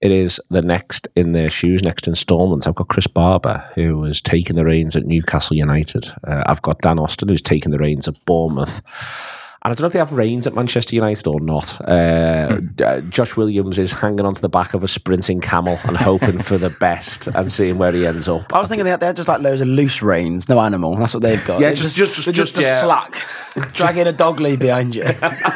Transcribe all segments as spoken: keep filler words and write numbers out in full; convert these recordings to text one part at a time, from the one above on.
It is the next in their shoes, next instalment. I've got Chris Barber, who was taking the reins at Newcastle United. Uh, I've got Dan Austin, who's taking the reins at Bournemouth. And I don't know if they have reins at Manchester United or not. Uh, mm. uh, Josh Williams is hanging onto the back of a sprinting camel and hoping for the best and seeing where he ends up. I was thinking they had, they had just like loads of loose reins, no animal. That's what they've got. Yeah, they're just just just just, just, just, just a yeah. slack, dragging a dog lead behind you.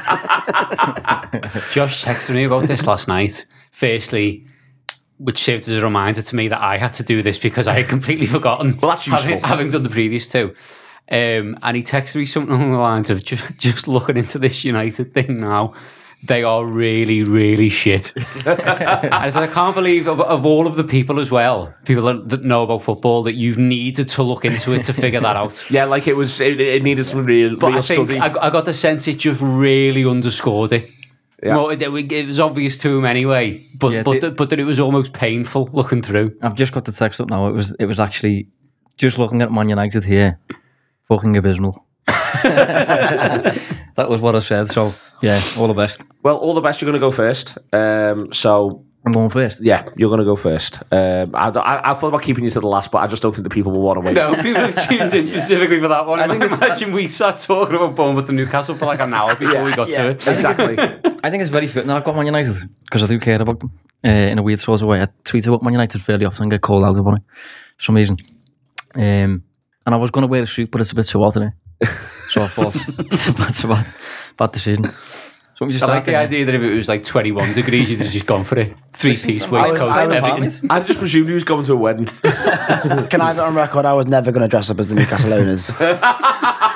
Josh texted me about this last night. Firstly, which served as a reminder to me that I had to do this because I had completely forgotten. Well, that's useful. Having, having done the previous two. Um, and he texted me something along the lines of just, just looking into this United thing now, they are really, really shit. I said, I can't believe of, of all of the people as well, people that, that know about football, that you've needed to look into it to figure that out. Yeah, like it was, it, it needed some real, but real I think study. I, I got the sense it just really underscored it. Yeah. Well, it, it was obvious to him anyway, but yeah, but, the, but that it was almost painful looking through. I've just got the text up now. It was it was actually just looking at Man United here. Fucking abysmal. That was what I said. So yeah, all the best. Well, all the best. You're going to go first. Um, so I'm going first. Yeah, you're going to go first. Um, I, I, I thought about keeping you to the last, but I just don't think the people will want to wait. No, people have tuned in specifically for that one. I think imagine we sat talking about Bournemouth and Newcastle for like an hour before yeah, we got yeah, to it. Exactly. I think it's very fitting that I've got Man United because I do care about them uh, in a weird sort of way. I tweet about Man United fairly often and get called out about it for some reason. Um, and I was going to wear a suit, but it's a bit too hot today. So I thought it's a bad, it's a bad, bad decision. So I like the there. idea that if it was like twenty-one degrees, you'd have just gone for it. Three-piece waistcoat, everything. I just presumed he was going to a wedding. Can I have it on record? I was never going to dress up as the Newcastle owners.